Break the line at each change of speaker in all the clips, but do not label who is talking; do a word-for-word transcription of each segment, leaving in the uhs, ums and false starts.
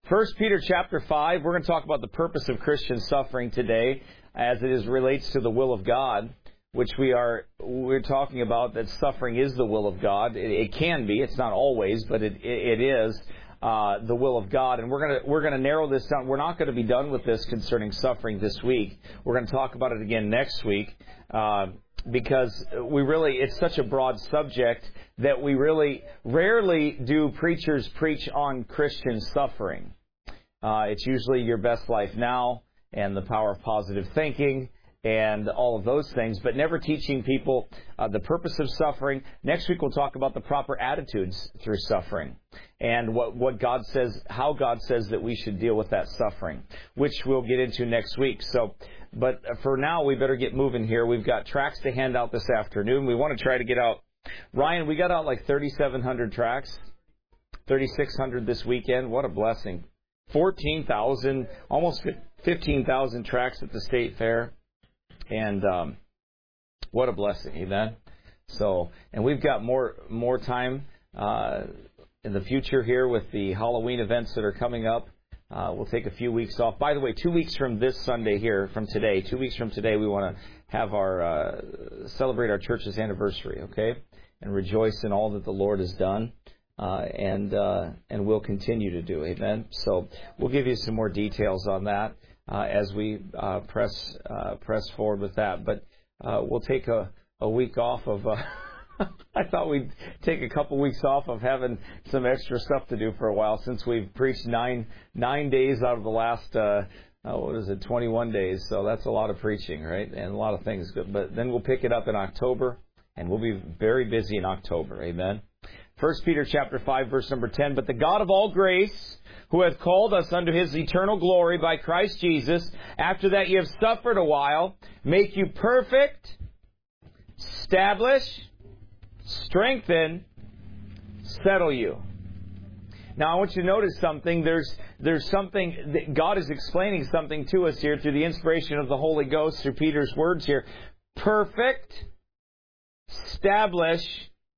First Peter chapter five, we're going to talk about the purpose of Christian suffering today as it is relates to the will of God, which we are, we're talking about that suffering is the will of God. It, it can be, it's not always, but it, it, it is uh, the will of God. And we're going to, we're going to narrow this down. We're not going to be done with this concerning suffering this week. We're going to talk about it again next week, uh, because we really, it's such a broad subject that we really rarely do preachers preach on Christian suffering. Uh, it's usually Your Best Life Now and the power of positive thinking and all of those things, but never teaching people uh, the purpose of suffering. Next week we'll talk about the proper attitudes through suffering and what, what God says, how God says that we should deal with that suffering, which we'll get into next week. So, but for now we better get moving here. We've got tracts to hand out this afternoon. We want to try to get out. Ryan, we got out like thirty-seven hundred tracts, thirty-six hundred this weekend. What a blessing. fourteen thousand, almost fifteen thousand tracts at the state fair. And um, what a blessing, amen? So, and we've got more more time uh, in the future here with the Halloween events that are coming up. Uh, we'll take a few weeks off. By the way, two weeks from this Sunday here, from today, two weeks from today, we want to have our, uh, celebrate our church's anniversary, okay? And rejoice in all that the Lord has done. Uh, and uh, and we'll continue to do, amen? So we'll give you some more details on that uh, as we uh, press uh, press forward with that. But uh, we'll take a, a week off of... Uh, I thought we'd take a couple weeks off of having some extra stuff to do for a while since we've preached nine nine days out of the last, uh, uh, what is it, twenty-one days. So that's a lot of preaching, right? And a lot of things. But then we'll pick it up in October, and we'll be very busy in October, amen? First Peter chapter five, verse number ten, but the God of all grace, who hath called us unto his eternal glory by Christ Jesus, after that ye have suffered a while, make you perfect, establish, strengthen, settle you. Now I want you to notice something. There's there's something that God is explaining something to us here through the inspiration of the Holy Ghost through Peter's words here. Perfect, establish,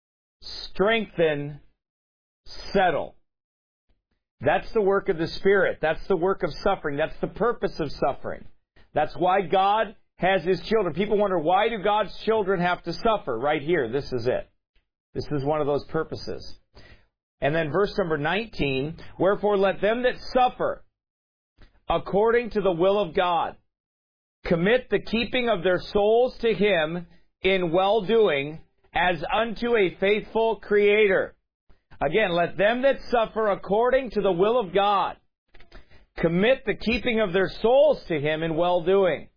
strengthen, settle. That's the work of the Spirit. That's the work of suffering. That's the purpose of suffering. That's why God has His children. People wonder, why do God's children have to suffer? Right here, this is it. This is one of those purposes. And then verse number nineteen, wherefore let them that suffer according to the will of God commit the keeping of their souls to Him in well-doing as unto a faithful Creator. Again, let them that suffer according to the will of God commit the keeping of their souls to Him in well-doing.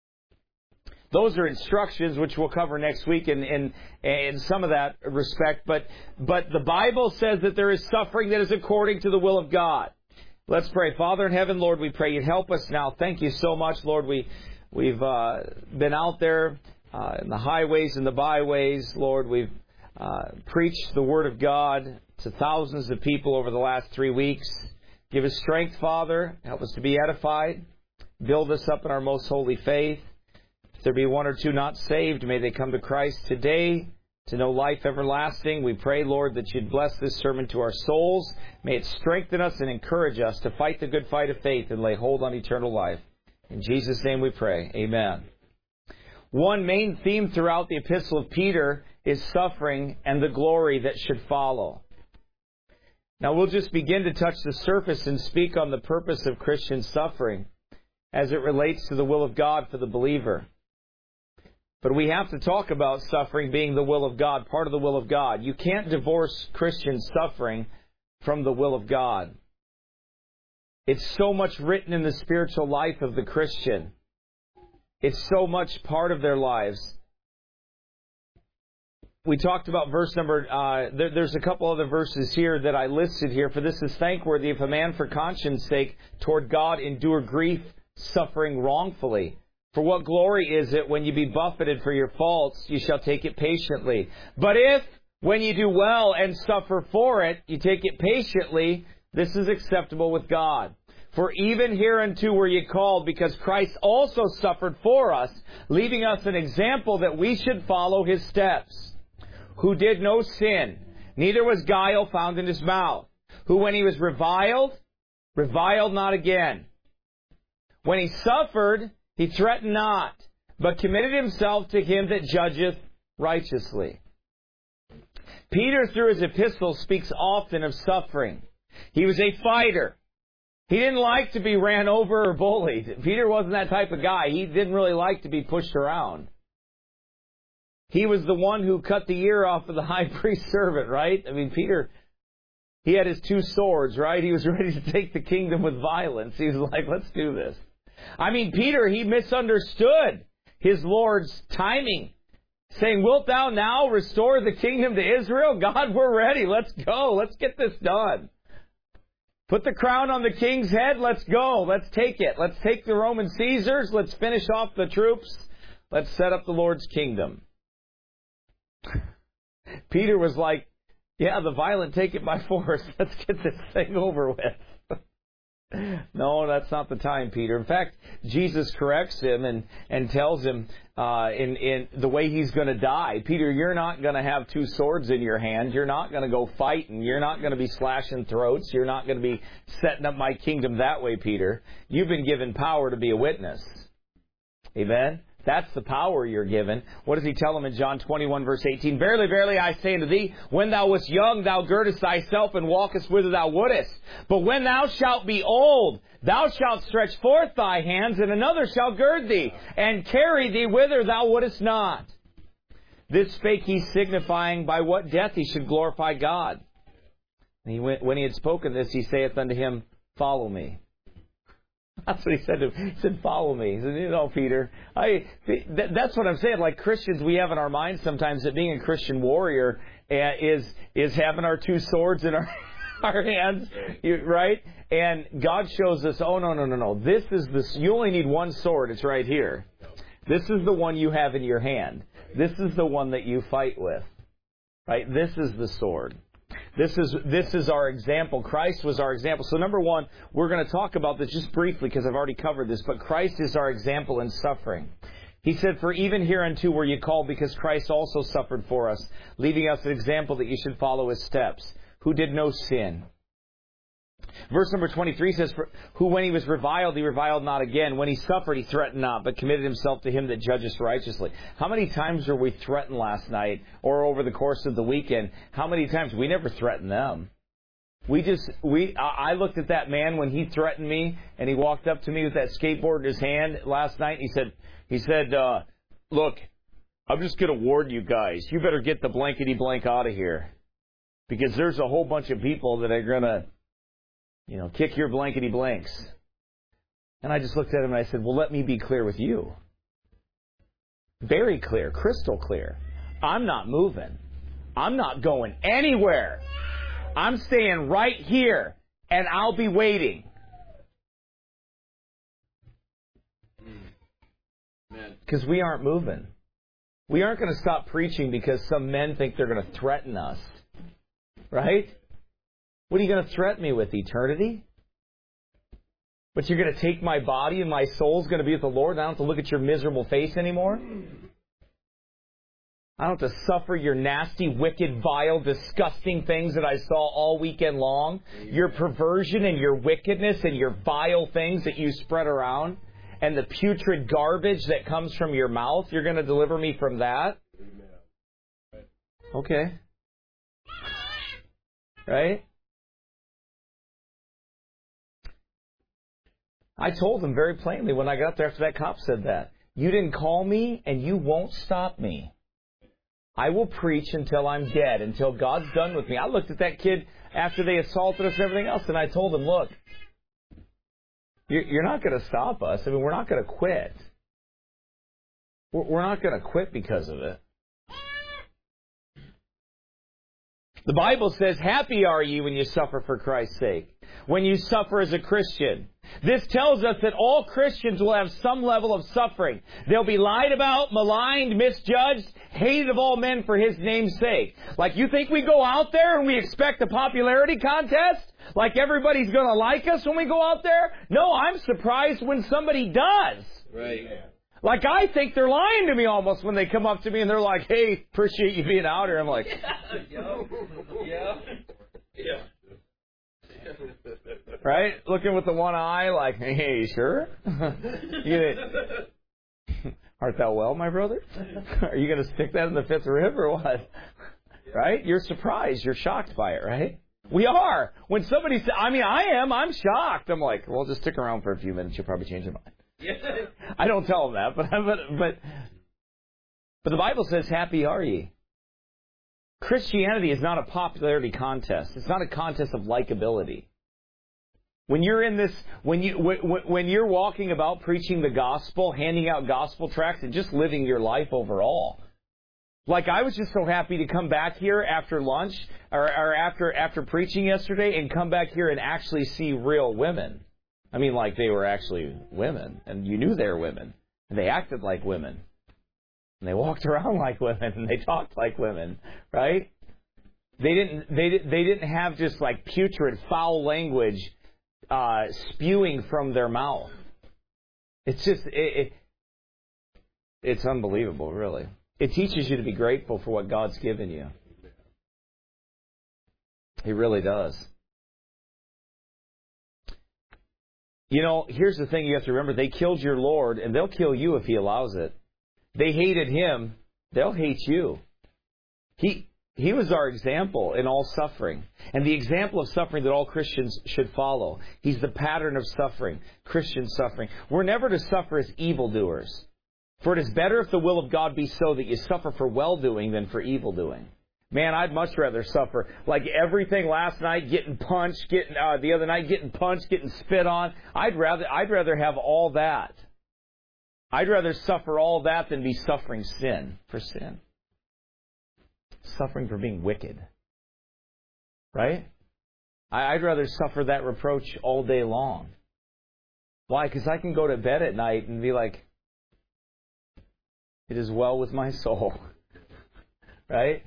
Those are instructions which we'll cover next week in, in, in some of that respect. But, but the Bible says that there is suffering that is according to the will of God. Let's pray. Father in heaven, Lord, we pray You'd help us now. Thank You so much, Lord. We, we've uh, been out there uh, in the highways and the byways, Lord. We've uh, preached the Word of God to thousands of people over the last three weeks. Give us strength, Father. Help us to be edified. Build us up in our most holy faith. If there be one or two not saved, may they come to Christ today to know life everlasting. We pray, Lord, that You'd bless this sermon to our souls. May it strengthen us and encourage us to fight the good fight of faith and lay hold on eternal life. In Jesus' name we pray. Amen. One main theme throughout the epistle of Peter is suffering and the glory that should follow. Now we'll just begin to touch the surface and speak on the purpose of Christian suffering as it relates to the will of God for the believer. But we have to talk about suffering being the will of God, part of the will of God. You can't divorce Christian suffering from the will of God. It's so much written in the spiritual life of the Christian. It's so much part of their lives. We talked about verse number, uh, there, there's a couple other verses here that I listed here. For this is thankworthy if a man for conscience sake toward God endure grief, suffering wrongfully. For what glory is it when you be buffeted for your faults, you shall take it patiently. But if, when you do well and suffer for it, you take it patiently, this is acceptable with God. For even hereunto were ye called, because Christ also suffered for us, leaving us an example that we should follow His steps. Who did no sin, neither was guile found in His mouth. Who when He was reviled, reviled not again. When he suffered, he threatened not, but committed himself to him that judgeth righteously. Peter, through his epistles, speaks often of suffering. He was a fighter. He didn't like to be ran over or bullied. Peter wasn't that type of guy. He didn't really like to be pushed around. He was the one who cut the ear off of the high priest's servant, right? I mean, Peter, he had his two swords, right? He was ready to take the kingdom with violence. He was like, let's do this. I mean, Peter, he misunderstood his Lord's timing, saying, wilt thou now restore the kingdom to Israel? God, we're ready. Let's go. Let's get this done. Put the crown on the king's head. Let's go. Let's take it. Let's take the Roman Caesars. Let's finish off the troops. Let's set up the Lord's kingdom. Peter was like, yeah, the violent take it by force. Let's get this thing over with. No, that's not the time, Peter. In fact, Jesus corrects him and, and tells him uh, in, in the way he's going to die. Peter, you're not going to have two swords in your hand. You're not going to go fighting. You're not going to be slashing throats. You're not going to be setting up my kingdom that way, Peter. You've been given power to be a witness. Amen? That's the power you're given. What does he tell him in John twenty-one, verse eighteen? Verily, verily, I say unto thee, when thou wast young, thou girdest thyself and walkest whither thou wouldest. But when thou shalt be old, thou shalt stretch forth thy hands, and another shall gird thee, and carry thee whither thou wouldest not. This spake he, signifying by what death he should glorify God. And he went, when he had spoken this, he saith unto him, follow me. That's what he said to him. He said, follow me. He said, you know, Peter, I, that, that's what I'm saying. Like Christians, we have in our minds sometimes that being a Christian warrior uh, is is having our two swords in our, our hands, you, right? And God shows us, oh, no, no, no, no. This is this. You only need one sword. It's right here. This is the one you have in your hand. This is the one that you fight with, right? This is the sword. This is this is our example. Christ was our example. So number one, we're going to talk about this just briefly because I've already covered this, but Christ is our example in suffering. He said, for even hereunto were ye called, because Christ also suffered for us, leaving us an example that ye should follow his steps, who did no sin. Verse number twenty-three says, who when he was reviled, he reviled not again. When he suffered, he threatened not, but committed himself to him that judgeth righteously. How many times were we threatened last night or over the course of the weekend? How many times? We never threatened them. We just, we, I looked at that man when he threatened me and he walked up to me with that skateboard in his hand last night. And he said, he said, uh, look, I'm just going to warn you guys, you better get the blankety blank out of here, because there's a whole bunch of people that are going to, you know, kick your blankety blanks. And I just looked at him and I said, well, let me be clear with you. Very clear, crystal clear. I'm not moving. I'm not going anywhere. I'm staying right here, and I'll be waiting. Because we aren't moving. We aren't going to stop preaching because some men think they're going to threaten us. Right? What are you going to threaten me with? Eternity? But you're going to take my body and my soul's going to be with the Lord, and I don't have to look at your miserable face anymore? I don't have to suffer your nasty, wicked, vile, disgusting things that I saw all weekend long. Your perversion and your wickedness and your vile things that you spread around, and the putrid garbage that comes from your mouth. You're going to deliver me from that? Okay. Right? I told them very plainly when I got there after that cop said that. You didn't call me, and you won't stop me. I will preach until I'm dead, until God's done with me. I looked at that kid after they assaulted us and everything else, and I told him, look, you're not going to stop us. I mean, we're not going to quit. We're not going to quit because of it. The Bible says, happy are ye when you suffer for Christ's sake, when you suffer as a Christian. This tells us that all Christians will have some level of suffering. They'll be lied about, maligned, misjudged, hated of all men for His name's sake. Like, you think we go out there and we expect a popularity contest? Like everybody's going to like us when we go out there? No, I'm surprised when somebody does.
Right.
Like, I think they're lying to me almost when they come up to me and they're like, hey, appreciate you being out here. I'm like,
yeah. Yeah. Yeah.
Right? Looking with the one eye like, hey, sure? you Art thou well, my brother? Are you going to stick that in the fifth rib or what? Right? You're surprised. You're shocked by it, right? We are. When somebody says, I mean, I am. I'm shocked. I'm like, well, just stick around for a few minutes. You'll probably change your mind. I don't tell them that, but but but but the Bible says, happy are ye. Christianity is not a popularity contest. It's not a contest of likability. When you're in this, when you when, when you're walking about preaching the gospel, handing out gospel tracts, and just living your life overall. Like, I was just so happy to come back here after lunch or, or after after preaching yesterday and come back here and actually see real women. I mean, like, they were actually women, and you knew they were women, and they acted like women, and they walked around like women, and they talked like women, right? They didn't they they didn't have just like putrid, foul language uh, spewing from their mouth. It's just it, it it's unbelievable, really. It teaches you to be grateful for what God's given you. He really does. You know, here's the thing you have to remember. They killed your Lord, and they'll kill you if He allows it. They hated Him. They'll hate you. He He was our example in all suffering, and the example of suffering that all Christians should follow. He's the pattern of suffering, Christian suffering. We're never to suffer as evildoers. For it is better if the will of God be so that you suffer for well-doing than for evil-doing. Man, I'd much rather suffer like everything last night, getting punched, getting uh, the other night, getting punched, getting spit on. I'd rather I'd rather have all that. I'd rather suffer all that than be suffering sin for sin. Suffering for being wicked. Right? I'd rather suffer that reproach all day long. Why? Because I can go to bed at night and be like, it is well with my soul. Right?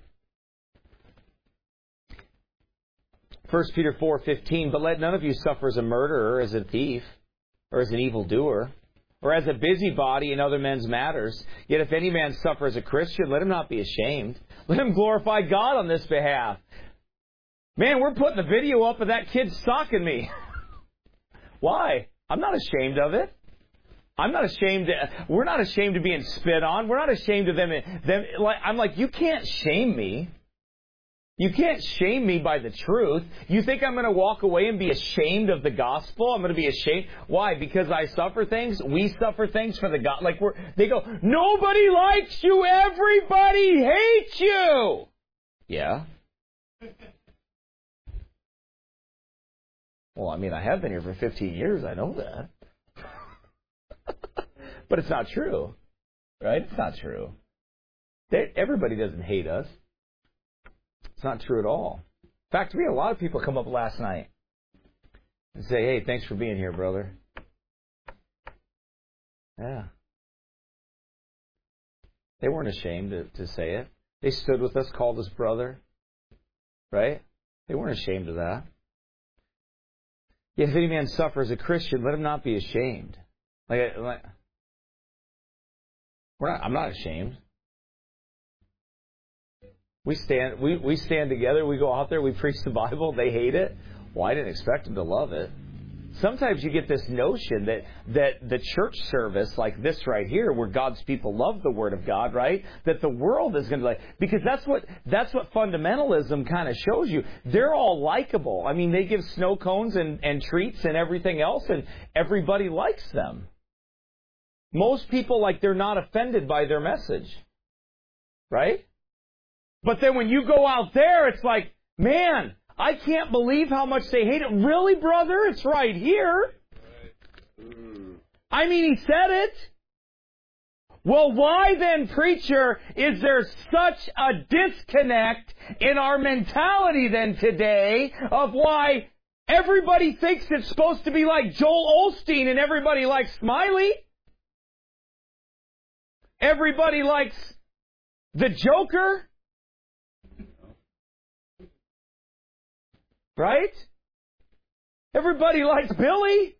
First Peter four fifteen, but let none of you suffer as a murderer, as a thief, or as an evildoer, or as a busybody in other men's matters. Yet if any man suffer as a Christian, let him not be ashamed. Let him glorify God on this behalf. Man, we're putting the video up of that kid stalking me. Why? I'm not ashamed of it. I'm not ashamed. To, we're not ashamed of being spit on. We're not ashamed of them. them like, I'm like, you can't shame me. You can't shame me by the truth. You think I'm going to walk away and be ashamed of the gospel? I'm going to be ashamed. Why? Because I suffer things. We suffer things for the God. Like we're. They go, nobody likes you. Everybody hates you. Yeah. Well, I mean, I have been here for fifteen years. I know that. But it's not true, right? It's not true. They, everybody doesn't hate us. It's not true at all. In fact, we had a lot of people come up last night and say, hey, thanks for being here, brother. Yeah. They weren't ashamed to, to say it. They stood with us, called us brother, right? They weren't ashamed of that. Yet if any man suffer as a Christian, let him not be ashamed. Like, like we're not, I'm not ashamed. We stand, we, we stand together. We go out there. We preach the Bible. They hate it. Well, I didn't expect them to love it. Sometimes you get this notion that that the church service like this right here, where God's people love the Word of God, right? That the world is going to like, because that's what that's what fundamentalism kind of shows you. They're all likable. I mean, they give snow cones and, and treats and everything else, and everybody likes them. Most people, like, they're not offended by their message. Right? But then when you go out there, it's like, man, I can't believe how much they hate it. Really, brother? It's right here. I mean, he said it. Well, why then, preacher, is there such a disconnect in our mentality then today of why everybody thinks it's supposed to be like Joel Osteen and everybody likes Smiley? Everybody likes the Joker? Right? Everybody likes Billy?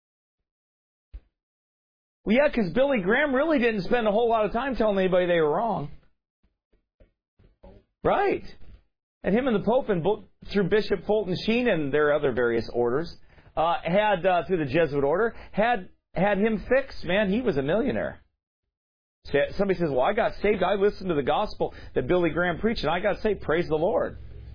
Well, yeah, because Billy Graham really didn't spend a whole lot of time telling anybody they were wrong. Right. And him and the Pope and through Bishop Fulton Sheen and their other various orders, uh, had, uh, through the Jesuit order, had had him fixed. Man, he was a millionaire. Somebody says, well, I got saved. I listened to the gospel that Billy Graham preached, and I got saved. Praise the Lord.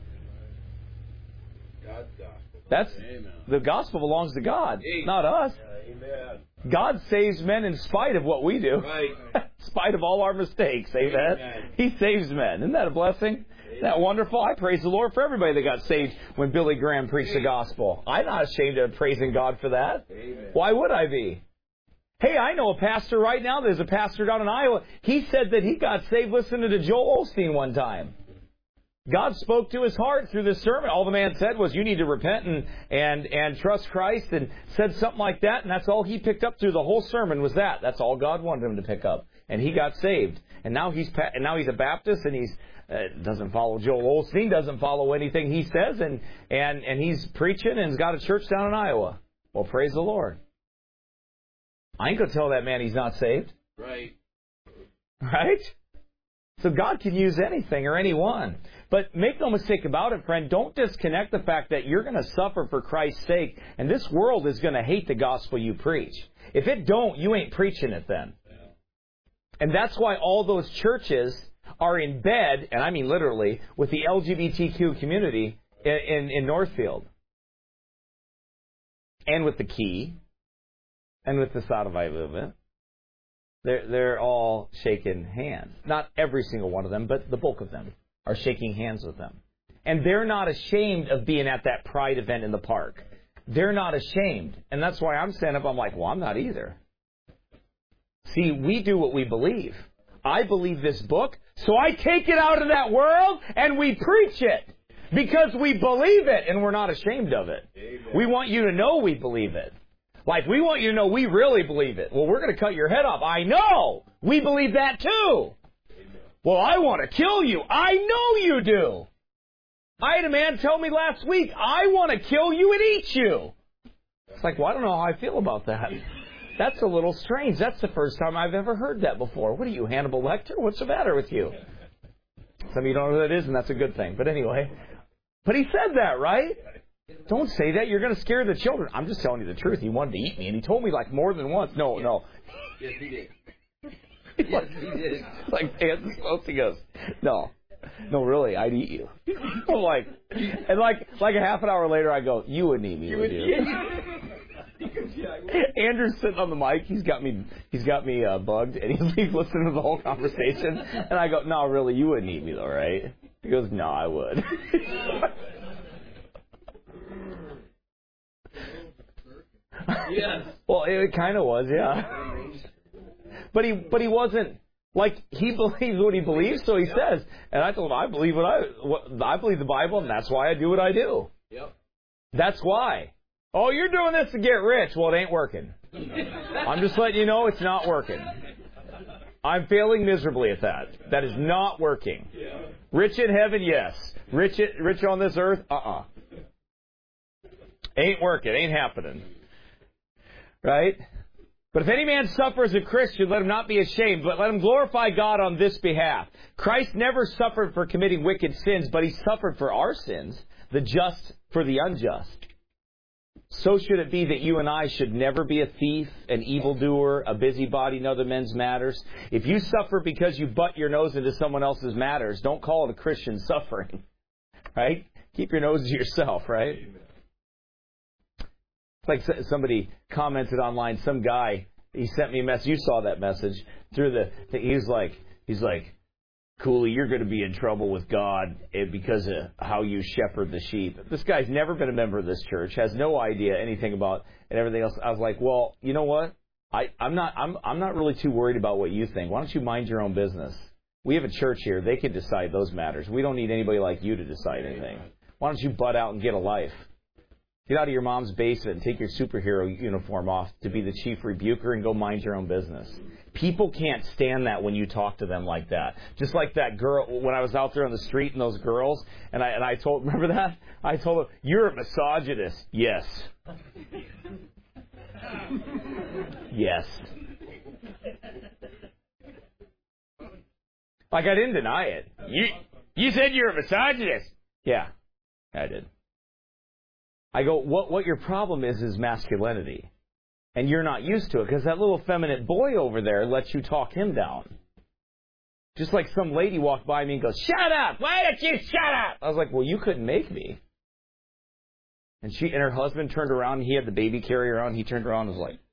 God's gospel.
That's
Amen.
The gospel belongs to God, Amen. Not us.
Amen.
God saves men in spite of what we do.
Right.
In spite of all our mistakes. Amen. Amen. He saves men. Isn't that a blessing? Isn't that wonderful? I praise the Lord for everybody that got saved when Billy Graham preached the gospel. I'm not ashamed of praising God for that.
Amen.
Why would I be? Hey, I know a pastor right now. There's a pastor down in Iowa. He said that he got saved listening to Joel Osteen one time. God spoke to his heart through this sermon. All the man said was, you need to repent and, and, and trust Christ, and said something like that, and that's all he picked up through the whole sermon was that. That's all God wanted him to pick up. And he got saved. And now he's and now he's a Baptist, and he's uh, doesn't follow Joel Osteen, doesn't follow anything he says, and, and, and he's preaching and has got a church down in Iowa. Well, praise the Lord. I ain't going to tell that man he's not saved.
Right.
Right? So God can use anything or anyone. But make no mistake about it, friend, don't disconnect the fact that you're going to suffer for Christ's sake, and this world is going to hate the gospel you preach. If it don't, you ain't preaching it then. And that's why all those churches are in bed, and I mean literally, with the L G B T Q community in, in, in Northfield. And with the Key. And with the Sadovite movement. They're, they're all shaking hands. Not every single one of them, but the bulk of them are shaking hands with them. And they're not ashamed of being at that Pride event in the park. They're not ashamed. And that's why I'm standing up, I'm like, well, I'm not either. See, we do what we believe. I believe this book, so I take it out of that world and we preach it. Because we believe it and we're not ashamed of it. Amen. We want you to know we believe it. Like, we want you to know we really believe it. Well, we're going to cut your head off. I know. We believe that too. Amen. Well, I want to kill you. I know you do. I had a man tell me last week, I want to kill you and eat you. It's like, well, I don't know how I feel about that. That's a little strange. That's the first time I've ever heard that before. What are you, Hannibal Lecter? What's the matter with you? Some of you don't know who that is, and that's a good thing. But anyway. But he said that, right? Don't say that. You're going to scare the children. I'm just telling you the truth. He wanted to eat me, and he told me like more than once. No, no.
Yes, he did.
Yes, like, he did. Like Nancy Pelosi goes, no. No, really, I'd eat you. I'm like, and like, like a half an hour later, I go, you wouldn't eat me, would you? Andrew's sitting on the mic. He's got me. He's got me uh, bugged, and he's, he's listening to the whole conversation. And I go, no, really, you wouldn't eat me, though, right? He goes, no, I would.
Yes.
Well, it kind of was, yeah. But he, but he wasn't. Like, he believes what he believes, so he says. And I told him, I believe what I, what, I believe the Bible, and that's why I do what I do.
Yep.
That's why. Oh, you're doing this to get rich. Well, it ain't working. I'm just letting you know it's not working. I'm failing miserably at that. That is not working.
Yeah.
Rich in heaven, yes. Rich, rich on this earth, uh-uh. Ain't working. Ain't happening. Right? But if any man suffers as a Christian, let him not be ashamed, but let him glorify God on this behalf. Christ never suffered for committing wicked sins, but he suffered for our sins, the just for the unjust. So should it be that you and I should never be a thief, an evildoer, a busybody in other men's matters. If you suffer because you butt your nose into someone else's matters, don't call it a Christian suffering. Right? Keep your nose to yourself, right? Like somebody commented online, some guy, he sent me a message. You saw that message through the. He's like, he's like, Cooley, you're going to be in trouble with God because of how you shepherd the sheep. This guy's never been a member of this church, has no idea anything about and everything else. I was like, well, you know what? I, I'm not. I'm. I'm not really too worried about what you think. Why don't you mind your own business? We have a church here. They can decide those matters. We don't need anybody like you to decide anything. Why don't you butt out and get a life? Get out of your mom's basement and take your superhero uniform off to be the chief rebuker and go mind your own business. People can't stand that when you talk to them like that. Just like that girl, when I was out there on the street and those girls, and I and I told, remember that? I told her, you're a misogynist. Yes. Yes. Like I didn't deny it. You, you said you're a misogynist. Yeah, I did. I go, what what your problem is is masculinity. And you're not used to it because that little effeminate boy over there lets you talk him down. Just like some lady walked by me and goes, shut up! Why don't you shut up? I was like, well, you couldn't make me. And she and her husband turned around, and he had the baby carrier on. He turned around and was like...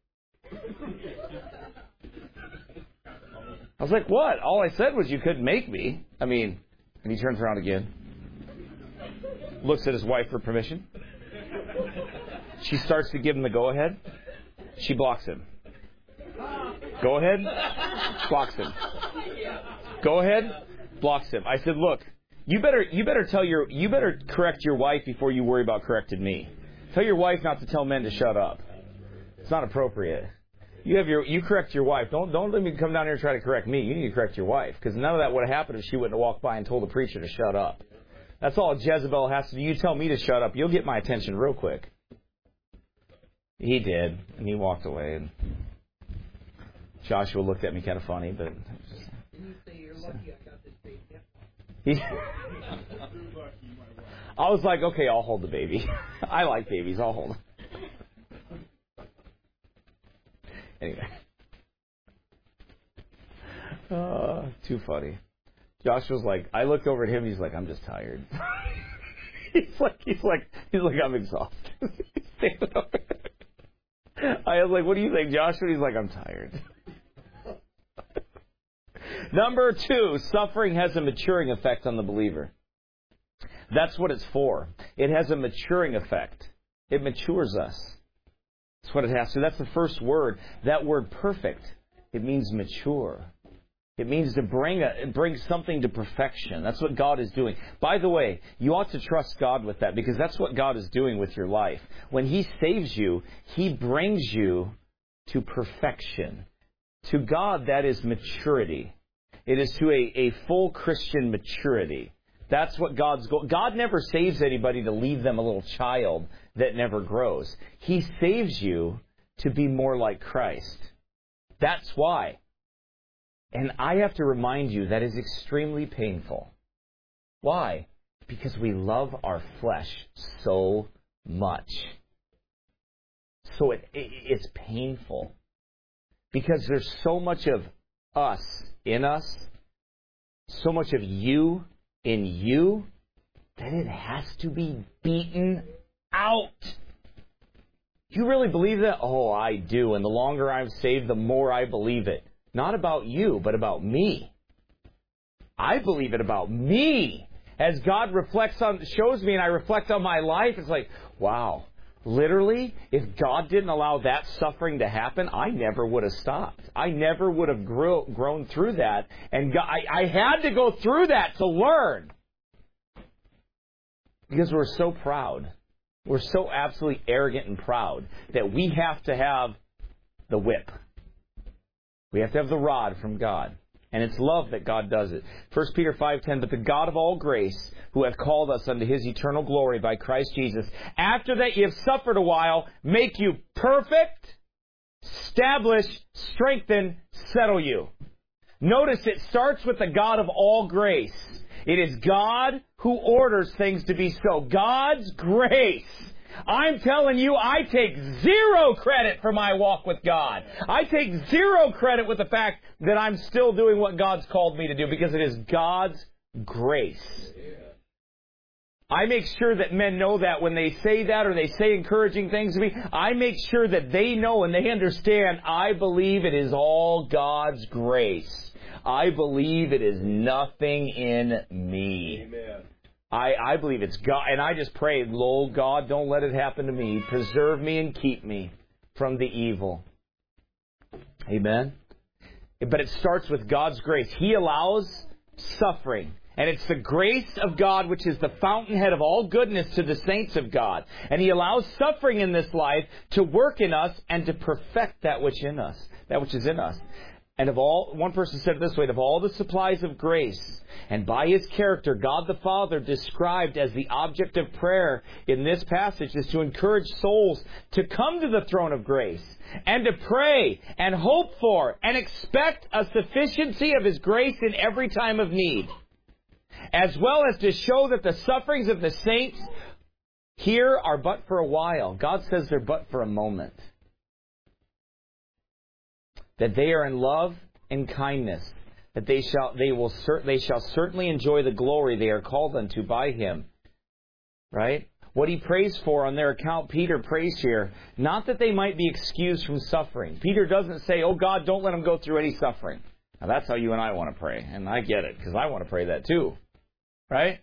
I was like, what? All I said was you couldn't make me. I mean, and he turns around again. Looks at his wife for permission. She starts to give him the go-ahead. She blocks him. Go ahead. Blocks him. Go ahead. Blocks him. I said, look, you better you better tell your you better correct your wife before you worry about correcting me. Tell your wife not to tell men to shut up. It's not appropriate. You have your you correct your wife. Don't don't let me come down here and try to correct me. You need to correct your wife because none of that would have happened if she wouldn't have walked by and told the preacher to shut up. That's all Jezebel has to do. You tell me to shut up, you'll get my attention real quick. He did, and he walked away. And Joshua looked at me kind of funny, but.
You say you're lucky I got this baby.
He, I was like, okay, I'll hold the baby. I like babies. I'll hold them. Anyway. Uh, too funny. Josh was like, I looked over at him. He's like, I'm just tired. he's like, he's like, he's like, I'm exhausted. I was like, what do you think, Josh? And he's like, I'm tired. Number two, suffering has a maturing effect on the believer. That's what it's for. It has a maturing effect. It matures us. That's what it has to. That's the first word. That word perfect, it means mature. It means to bring a, bring something to perfection. That's what God is doing. By the way, you ought to trust God with that because that's what God is doing with your life. When He saves you, He brings you to perfection. To God, that is maturity. It is to a, a full Christian maturity. That's what God's goal. God never saves anybody to leave them a little child that never grows. He saves you to be more like Christ. That's why. And I have to remind you that is extremely painful. Why? Because we love our flesh so much. So it, it, it's painful. Because there's so much of us in us, so much of you in you, that it has to be beaten out. You really believe that? Oh, I do. And the longer I'm saved, the more I believe it. Not about you, but about me. I believe it about me. As God reflects on, shows me and I reflect on my life, it's like, wow. Literally, if God didn't allow that suffering to happen, I never would have stopped. I never would have grow, grown through that. And God, I, I had to go through that to learn. Because we're so proud. We're so absolutely arrogant and proud that we have to have the whip. We have to have the rod from God. And it's love that God does it. First Peter five ten, but the God of all grace, who hath called us unto His eternal glory by Christ Jesus, after that ye have suffered a while, make you perfect, establish, strengthen, settle you. Notice it starts with the God of all grace. It is God who orders things to be so. God's grace. I'm telling you, I take zero credit for my walk with God. I take zero credit with the fact that I'm still doing what God's called me to do because it is God's grace. I make sure that men know that when they say that or they say encouraging things to me, I make sure that they know and they understand I believe it is all God's grace. I believe it is nothing in me. Amen. I, I believe it's God, and I just pray, Lord God, don't let it happen to me. Preserve me and keep me from the evil. Amen? But it starts with God's grace. He allows suffering. And it's the grace of God which is the fountainhead of all goodness to the saints of God. And He allows suffering in this life to work in us and to perfect that which in us, that which is in us. And of all, one person said it this way, of all the supplies of grace, and by His character, God the Father described as the object of prayer in this passage is to encourage souls to come to the throne of grace and to pray and hope for and expect a sufficiency of His grace in every time of need, as well as to show that the sufferings of the saints here are but for a while. God says they're but for a moment. That they are in love and kindness. That they shall they will cer- they shall certainly enjoy the glory they are called unto by Him. Right? What he prays for on their account, Peter prays here, not that they might be excused from suffering. Peter doesn't say, oh God, don't let them go through any suffering. Now that's how you and I want to pray. And I get it, because I want to pray that too. Right?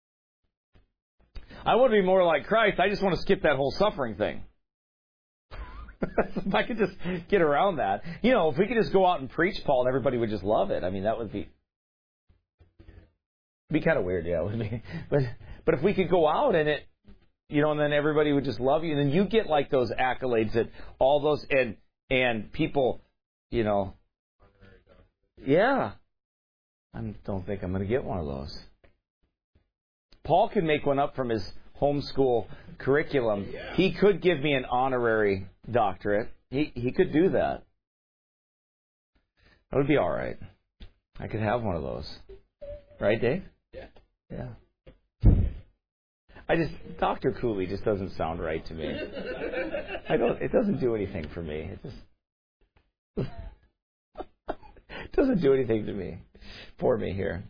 I want to be more like Christ. I just want to skip that whole suffering thing. If I could just get around that. You know, if we could just go out and preach, Paul, and everybody would just love it. I mean, that would be be kind of weird, yeah. It would be. But, but if we could go out and it, you know, and then everybody would just love you, and then you get like those accolades that all those, and and people, you know, yeah. I don't think I'm going to get one of those. Paul could make one up from his homeschool curriculum. Yeah. He could give me an honorary doctorate. He he could do that. That would be all right. I could have one of those. Right, Dave?
Yeah.
Yeah. I just, Doctor Cooley just doesn't sound right to me. I don't, it doesn't do anything for me. It just it doesn't do anything to me, for me here.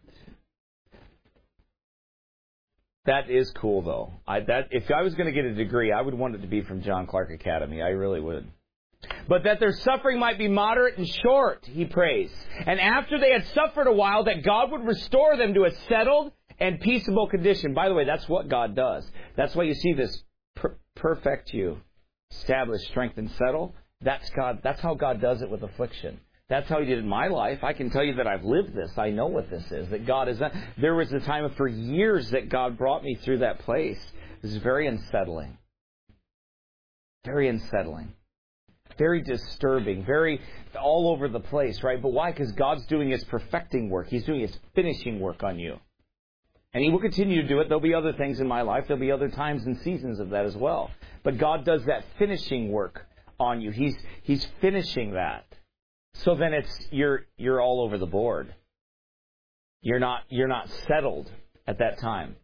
That is cool, though. I, that if I was going to get a degree, I would want it to be from John Clark Academy. I really would. But that their suffering might be moderate and short, he prays. And after they had suffered a while, that God would restore them to a settled and peaceable condition. By the way, that's what God does. That's why you see this per- perfect you, establish, strengthen, settle. That's God. That's how God does it with affliction. That's how He did it in my life. I can tell you that I've lived this. I know what this is. That God is not. There was a time for years that God brought me through that place. This is very unsettling. Very unsettling. Very disturbing. Very all over the place, right? But why? Because God's doing His perfecting work. He's doing His finishing work on you. And He will continue to do it. There'll be other things in my life. There'll be other times and seasons of that as well. But God does that finishing work on you. He's He's finishing that. So then it's you're you're all over the board. You're not you're not settled at that time.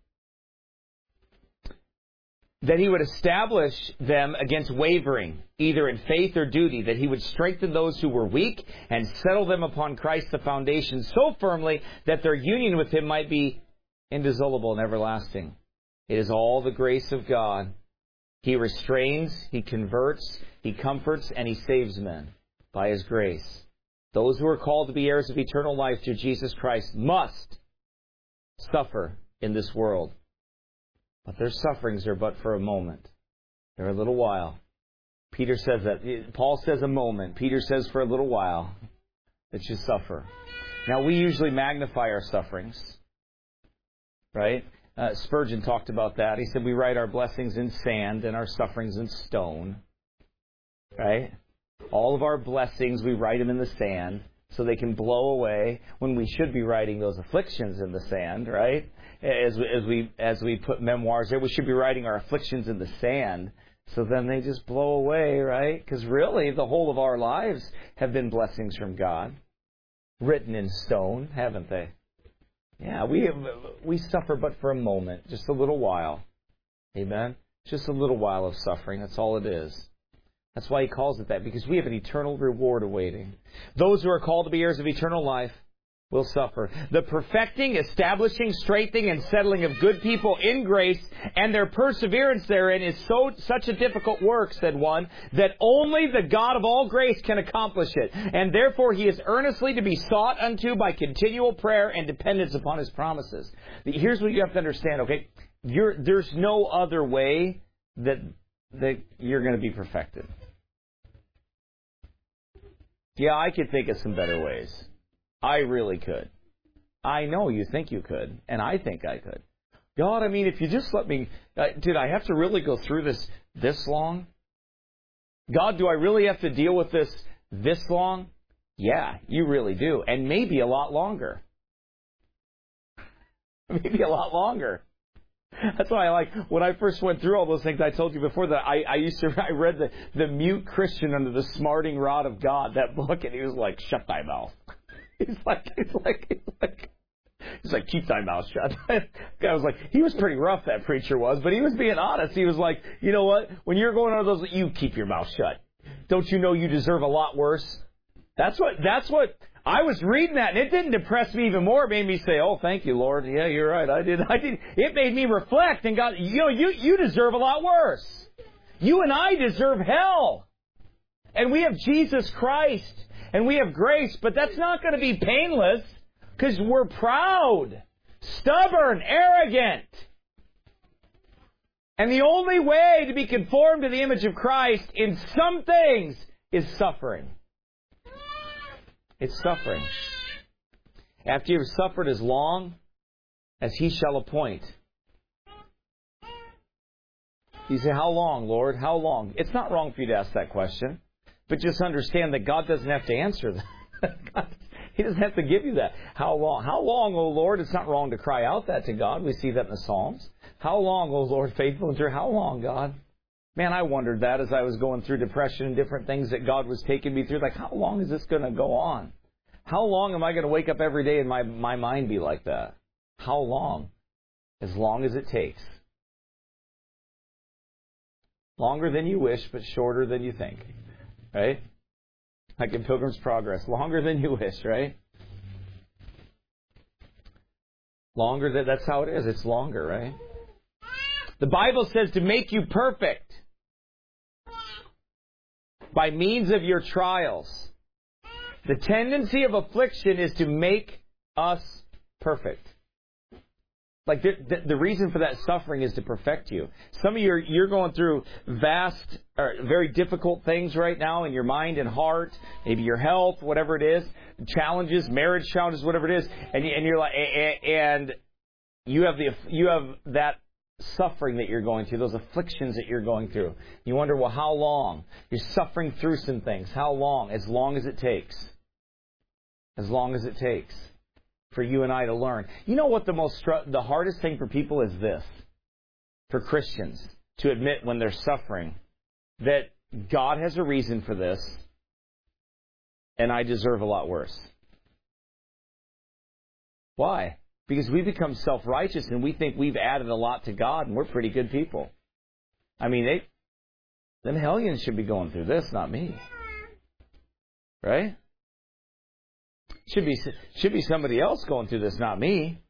That He would establish them against wavering, either in faith or duty, that He would strengthen those who were weak and settle them upon Christ the foundation so firmly that their union with Him might be indissoluble and everlasting. It is all the grace of God. He restrains, He converts, He comforts, and He saves men by His grace. Those who are called to be heirs of eternal life through Jesus Christ must suffer in this world. But their sufferings are but for a moment. They're a little while. Peter says that. Paul says a moment. Peter says for a little while that you suffer. Now, we usually magnify our sufferings. Right? Uh, Spurgeon talked about that. He said we write our blessings in sand and our sufferings in stone. Right? All of our blessings, we write them in the sand so they can blow away when we should be writing those afflictions in the sand, right? As we, as we as we put memoirs there, we should be writing our afflictions in the sand so then they just blow away, right? Because really, the whole of our lives have been blessings from God, written in stone, haven't they? Yeah, we have, we suffer but for a moment, just a little while. Amen? Just a little while of suffering, that's all it is. That's why he calls it that, because we have an eternal reward awaiting. Those who are called to be heirs of eternal life will suffer. The perfecting, establishing, strengthening, and settling of good people in grace and their perseverance therein is so such a difficult work, said one, that only the God of all grace can accomplish it. And therefore he is earnestly to be sought unto by continual prayer and dependence upon His promises. Here's what you have to understand, okay? You're, there's no other way that, that you're going to be perfected. Yeah, I could think of some better ways. I really could. I know you think you could, and I think I could. God, I mean, if you just let me... Uh, did I have to really go through this this long? God, do I really have to deal with this this long? Yeah, you really do. And maybe a lot longer. Maybe a lot longer. That's why I like, when I first went through all those things, I told you before that I, I used to, I read the, the Mute Christian Under the Smarting Rod of God, that book, and he was like, shut thy mouth. He's like, he's like, he's like, He's like, keep thy mouth shut. I was like, he was pretty rough, that preacher was, but he was being honest. He was like, you know what? When you're going on those, you keep your mouth shut. Don't you know you deserve a lot worse? That's what, that's what, I was reading that, and it didn't depress me even more. It made me say, oh, thank you, Lord. Yeah, you're right. I did. I did. It made me reflect, and God, you know, you, you deserve a lot worse. You and I deserve hell. And we have Jesus Christ, and we have grace, but that's not going to be painless, because we're proud, stubborn, arrogant. And the only way to be conformed to the image of Christ in some things is suffering. It's suffering. After you've suffered as long as He shall appoint. You say, how long, Lord? How long? It's not wrong for you to ask that question. But just understand that God doesn't have to answer that. God, He doesn't have to give you that. How long? How long, O Lord? It's not wrong to cry out that to God. We see that in the Psalms. How long, O Lord, faithful and true? How long, God? Man, I wondered that as I was going through depression and different things that God was taking me through. Like, how long is this going to go on? How long am I going to wake up every day and my, my mind be like that? How long? As long as it takes. Longer than you wish, but shorter than you think. Right? Like in Pilgrim's Progress. Longer than you wish, right? Longer than, that's how it is. It's longer, right? The Bible says to make you perfect by means of your trials. The tendency of affliction is to make us perfect. Like the, the, the reason for that suffering is to perfect you. Some of you are, you're going through vast, or very difficult things right now in your mind and heart, maybe your health, whatever it is, challenges, marriage challenges, whatever it is, and, you, and you're like, and you have the you have that suffering that you're going through, those afflictions that you're going through. You wonder, well, how long? You're suffering through some things. How long? As long as it takes. As long as it takes for you and I to learn. You know what the most the hardest thing for people is this? For Christians to admit when they're suffering that God has a reason for this and I deserve a lot worse. Why? Because we become self-righteous and we think we've added a lot to God and we're pretty good people. I mean, they, them hellions should be going through this, not me. Right? Should be should be somebody else going through this, not me.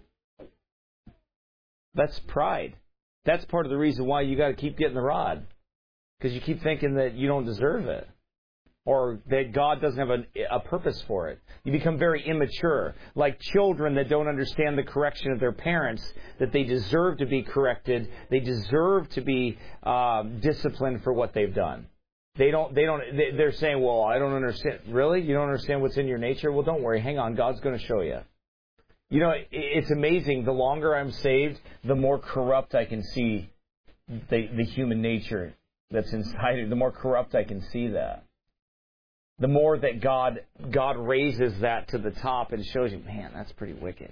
That's pride. That's part of the reason why you got to keep getting the rod. Because you keep thinking that you don't deserve it. Or that God doesn't have a, a purpose for it. You become very immature. Like children that don't understand the correction of their parents, that they deserve to be corrected. They deserve to be um, disciplined for what they've done. They don't, they don't, they're saying, well, I don't understand. Really? You don't understand what's in your nature? Well, don't worry. Hang on. God's going to show you. You know, it's amazing. The longer I'm saved, the more corrupt I can see the, the human nature that's inside it. The more corrupt I can see that. The more that God, God raises that to the top and shows you, man, that's pretty wicked.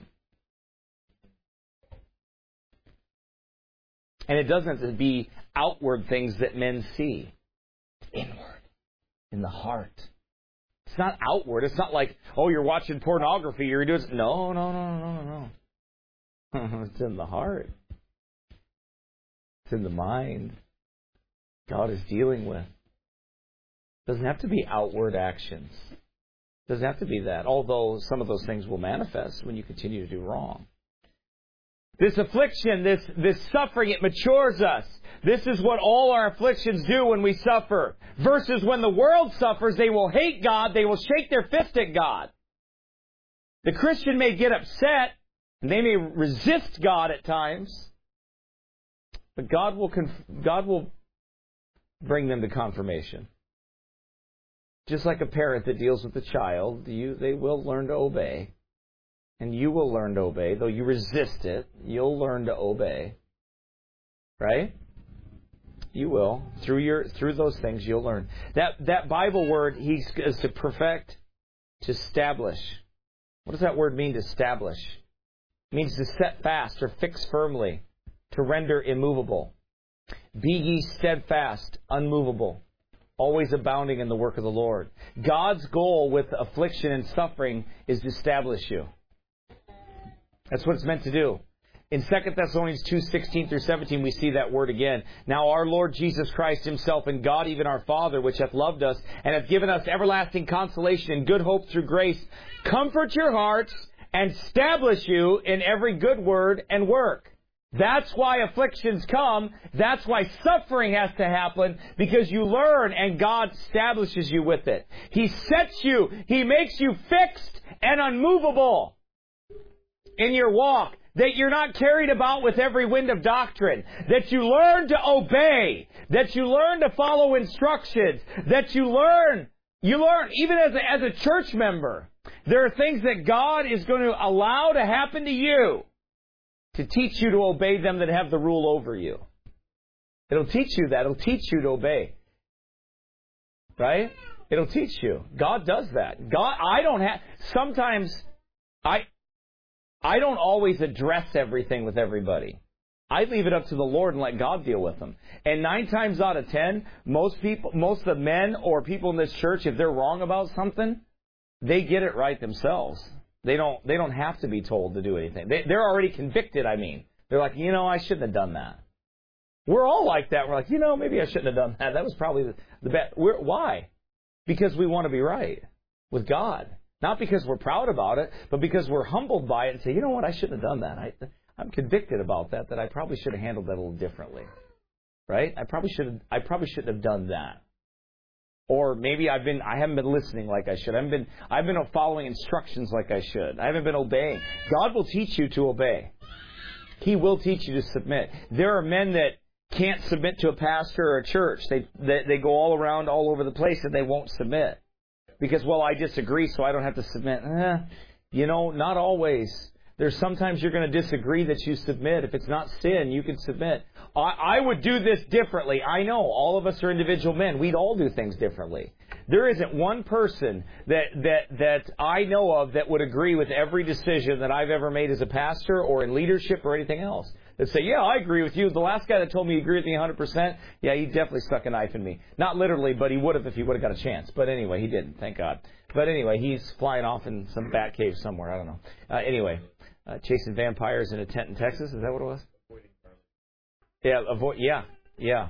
And it doesn't have to be outward things that men see. Inward, in the heart. It's not outward. It's not like, oh, you're watching pornography. You're doing no, no, no, no, no, no. It's in the heart. It's in the mind. God is dealing with. Doesn't have to be outward actions. Doesn't have to be that. Although some of those things will manifest when you continue to do wrong. This affliction, this this suffering, it matures us. This is what all our afflictions do when we suffer. Versus when the world suffers, they will hate God. They will shake their fist at God. The Christian may get upset, and they may resist God at times. But God will conf- God will bring them to confirmation. Just like a parent that deals with a child, you they will learn to obey. And you will learn to obey. Though you resist it, you'll learn to obey. Right? You will. Through your through those things, you'll learn. That that Bible word, he is to perfect, to establish. What does that word mean, to establish? It means to set fast or fix firmly, to render immovable. Be ye steadfast, unmovable, always abounding in the work of the Lord. God's goal with affliction and suffering is to establish you. That's what it's meant to do. In Second Thessalonians two, sixteen through seventeen, we see that word again. Now our Lord Jesus Christ himself and God, even our Father, which hath loved us and hath given us everlasting consolation and good hope through grace, comfort your hearts and establish you in every good word and work. That's why afflictions come. That's why suffering has to happen, because you learn and God establishes you with it. He sets you, He makes you fixed and unmovable in your walk. That you're not carried about with every wind of doctrine. That you learn to obey. That you learn to follow instructions. That you learn, you learn, even as a, as a church member, there are things that God is going to allow to happen to you to teach you to obey them that have the rule over you. It'll teach you that. It'll teach you to obey. Right? It'll teach you. God does that. God, I don't have, sometimes, I, I don't always address everything with everybody. I leave it up to the Lord and let God deal with them. And nine times out of ten, most people, most of the men or people in this church, if they're wrong about something, they get it right themselves. They don't, they don't have to be told to do anything. They, they're already convicted, I mean. They're like, you know, I shouldn't have done that. We're all like that. We're like, you know, maybe I shouldn't have done that. That was probably the, the best. We're, why? Because we want to be right with God. Not because we're proud about it, but because we're humbled by it and say, you know what, I shouldn't have done that. I, I'm convicted about that, that I probably should have handled that a little differently. Right? I probably should have, I probably shouldn't have done that. Or maybe I've been, I haven't been listening like I should. I haven't been, I've been following instructions like I should. I haven't been obeying. God will teach you to obey. He will teach you to submit. There are men that can't submit to a pastor or a church. They, they, they go all around, all over the place, and they won't submit. Because, well, I disagree, so I don't have to submit. Eh, you know, not always. There's sometimes you're going to disagree that you submit. If it's not sin, you can submit. I, I would do this differently. I know. All of us are individual men. We'd all do things differently. There isn't one person that, that, that I know of that would agree with every decision that I've ever made as a pastor or in leadership or anything else. That say, yeah, I agree with you. The last guy that told me he agreed with me one hundred percent, yeah, he definitely stuck a knife in me. Not literally, but he would have if he would have got a chance. But anyway, he didn't, thank God. But anyway, he's flying off in some bat cave somewhere. I don't know. Uh, anyway, uh, chasing vampires in a tent in Texas. Is that what it was? Yeah, avoid. Yeah, yeah.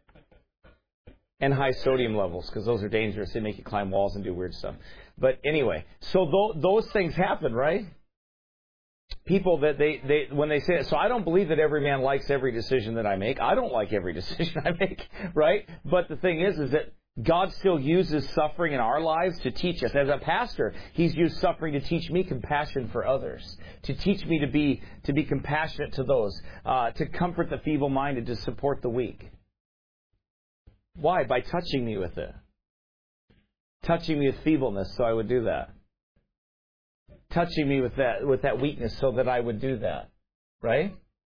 And high sodium levels, because those are dangerous. They make you climb walls and do weird stuff. But anyway, so th- those things happen, right? People that they, they, when they say it, so I don't believe that every man likes every decision that I make. I don't like every decision I make, right? But the thing is, is that God still uses suffering in our lives to teach us. As a pastor, He's used suffering to teach me compassion for others, to teach me to be, to be compassionate to those, uh, to comfort the feeble-minded, to support the weak. Why? By touching me with it. Touching me with feebleness, so I would do that. Touching me with that with that weakness so that I would do that. Right?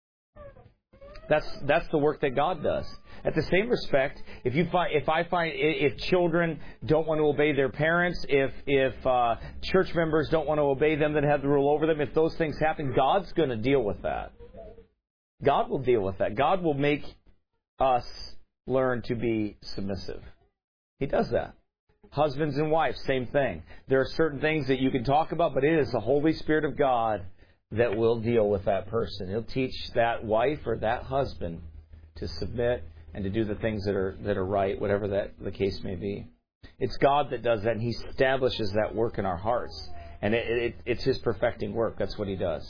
That's that's the work that God does. At the same respect, if you find if I find if children don't want to obey their parents, if if uh, church members don't want to obey them that have the rule over them, if those things happen, God's going to deal with that. God will deal with that. God will make us learn to be submissive. He does that. Husbands and wives, same thing. There are certain things that you can talk about, but it is the Holy Spirit of God that will deal with that person. He'll teach that wife or that husband to submit and to do the things that are that are right, whatever that the case may be. It's God that does that, and He establishes that work in our hearts. And it, it, it's His perfecting work. That's what He does.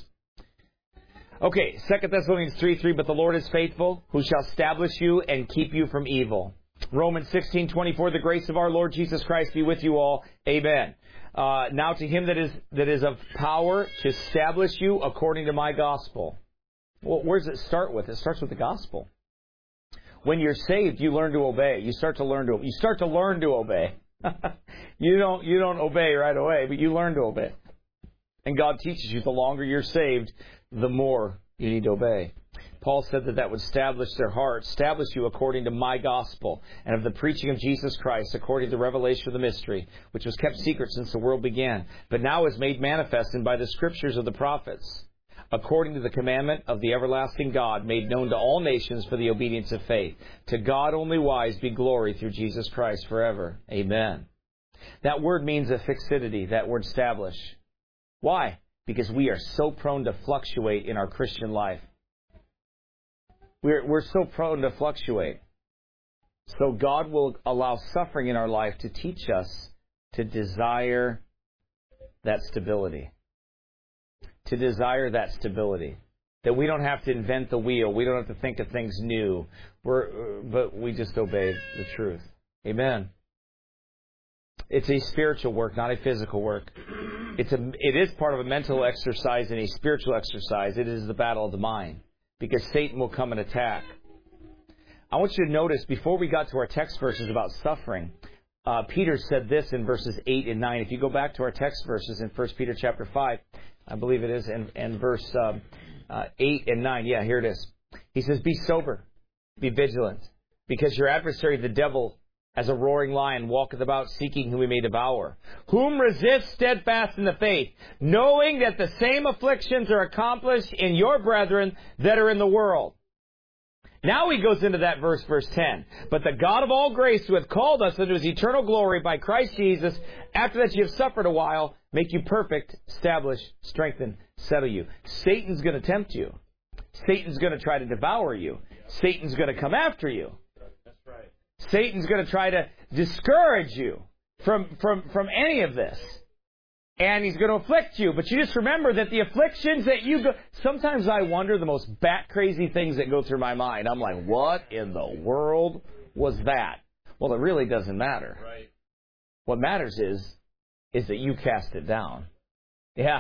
Okay, Second Thessalonians three three, but the Lord is faithful, who shall establish you and keep you from evil. Romans sixteen twenty-four, the grace of our Lord Jesus Christ be with you all. Amen. Uh, now to Him that is that is of power to establish you according to my gospel. Well, where does it start with? It starts with the gospel. When you're saved, you learn to obey. You start to learn to you start to learn to obey. you don't you don't obey right away, but you learn to obey. And God teaches you the longer you're saved, the more you need to obey. Paul said that that would establish their hearts, establish you according to my gospel, and of the preaching of Jesus Christ, according to the revelation of the mystery, which was kept secret since the world began, but now is made manifest and by the scriptures of the prophets, according to the commandment of the everlasting God, made known to all nations for the obedience of faith. To God only wise be glory through Jesus Christ forever. Amen. That word means a fixity, that word establish. Why? because we are so prone to fluctuate in our Christian life. We're, we're so prone to fluctuate. So God will allow suffering in our life to teach us to desire that stability. To desire that stability. That we don't have to invent the wheel. We don't have to think of things new. We're, but we just obey the truth. Amen. It's a spiritual work, not a physical work. It's a, it is part of a mental exercise and a spiritual exercise. It is the battle of the mind. Because Satan will come and attack. I want you to notice, before we got to our text verses about suffering, uh, Peter said this in verses eight and nine. If you go back to our text verses in First Peter chapter five, I believe it is, and, and verse um, uh, eight and nine. Yeah, here it is. He says, be sober, be vigilant, because your adversary, the devil, as a roaring lion, walketh about seeking whom he may devour. Whom resist steadfast in the faith, knowing that the same afflictions are accomplished in your brethren that are in the world. Now he goes into that verse, verse ten. But the God of all grace, who hath called us unto his eternal glory by Christ Jesus, after that you have suffered a while, make you perfect, establish, strengthen, settle you. Satan's going to tempt you. Satan's going to try to devour you. Satan's going to come after you.
That's right.
Satan's going to try to discourage you from, from, from any of this. And he's going to afflict you. But you just remember that the afflictions that you go... Sometimes I wonder the most bat-crazy things that go through my mind. I'm like, what in the world was that? Well, it really doesn't matter.
Right.
What matters is, is that you cast it down. Yeah.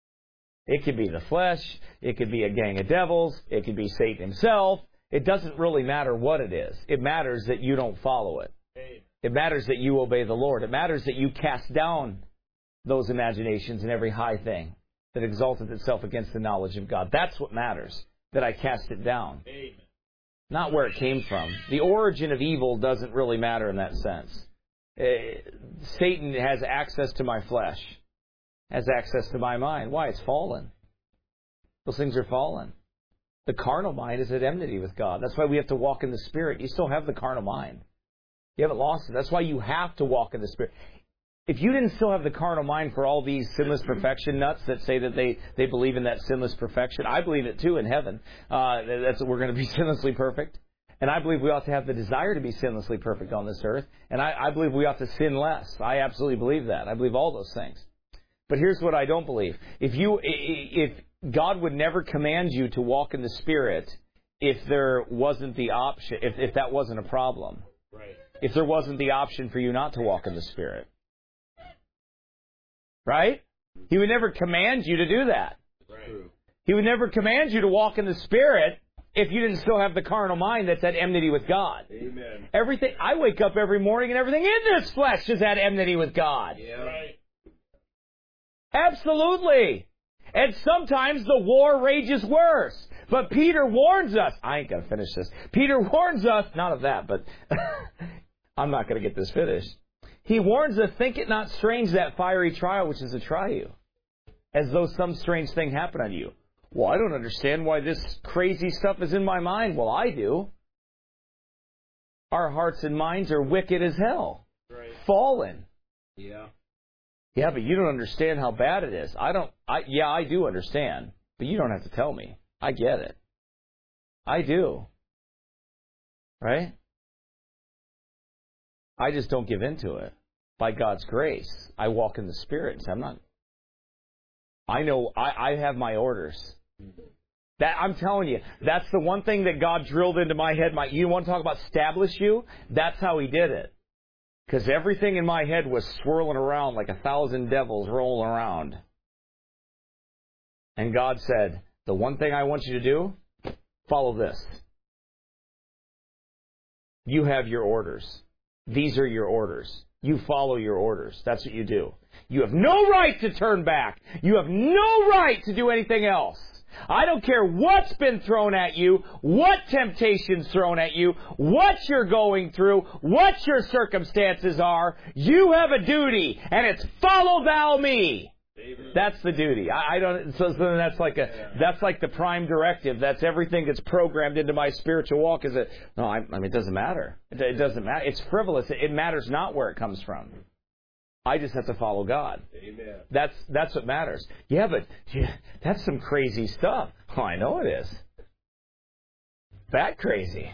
It could be the flesh. It could be a gang of devils. It could be Satan himself. It doesn't really matter what it is. It matters that you don't follow it. It matters that you obey the Lord. It matters that you cast down those imaginations and every high thing that exalteth itself against the knowledge of God. That's what matters, that I cast it down.
Amen.
Not where it came from. The origin of evil doesn't really matter in that sense. Uh, Satan has access to my flesh, has access to my mind. Why? It's fallen. Those things are fallen. The carnal mind is at enmity with God. That's why we have to walk in the Spirit. You still have the carnal mind. You haven't lost it. That's why you have to walk in the Spirit. If you didn't still have the carnal mind for all these sinless perfection nuts that say that they, they believe in that sinless perfection, I believe it too in heaven. Uh, that's we're going to be sinlessly perfect. And I believe we ought to have the desire to be sinlessly perfect on this earth. And I, I believe we ought to sin less. I absolutely believe that. I believe all those things. But here's what I don't believe. If you, if God would never command you to walk in the Spirit if there wasn't the option, if, if that wasn't a problem.
Right.
If there wasn't the option for you not to walk in the Spirit. Right? He would never command you to do that.
Right.
He would never command you to walk in the Spirit if you didn't still have the carnal mind that's at enmity with God.
Amen.
Everything, I wake up every morning and everything in this flesh is at enmity with God.
Yeah. Right.
Absolutely. And sometimes the war rages worse. But Peter warns us. I ain't going to finish this. Peter warns us, not of that, but I'm not going to get this finished. He warns us, think it not strange that fiery trial which is to try you, as though some strange thing happened unto you. Well, I don't understand why this crazy stuff is in my mind. Well, I do. Our hearts and minds are wicked as hell.
Right.
Fallen.
Yeah.
Yeah, but you don't understand how bad it is. I don't, I, yeah, I do understand, but you don't have to tell me. I get it. I do. Right? I just don't give in to it. By God's grace, I walk in the Spirit and say, I'm not, I know, I, I have my orders. That I'm telling you, that's the one thing that God drilled into my head. My, you want to talk about establish you? That's how He did it. Because everything in my head was swirling around like a thousand devils rolling around. And God said, the one thing I want you to do, follow this. You have your orders. These are your orders. You follow your orders. That's what you do. You have no right to turn back. You have no right to do anything else. I don't care what's been thrown at you, what temptation's thrown at you, what you're going through, what your circumstances are. You have a duty, and it's follow thou me. That's the duty. I, I don't. So, so then that's like a. That's like the prime directive. That's everything that's programmed into my spiritual walk. Is it? No, I, I mean it doesn't matter. It, it doesn't matter. It's frivolous. It, it matters not where it comes from. I just have to follow God.
Amen.
That's that's what matters. Yeah, but yeah, that's some crazy stuff. Oh, I know it is. That crazy.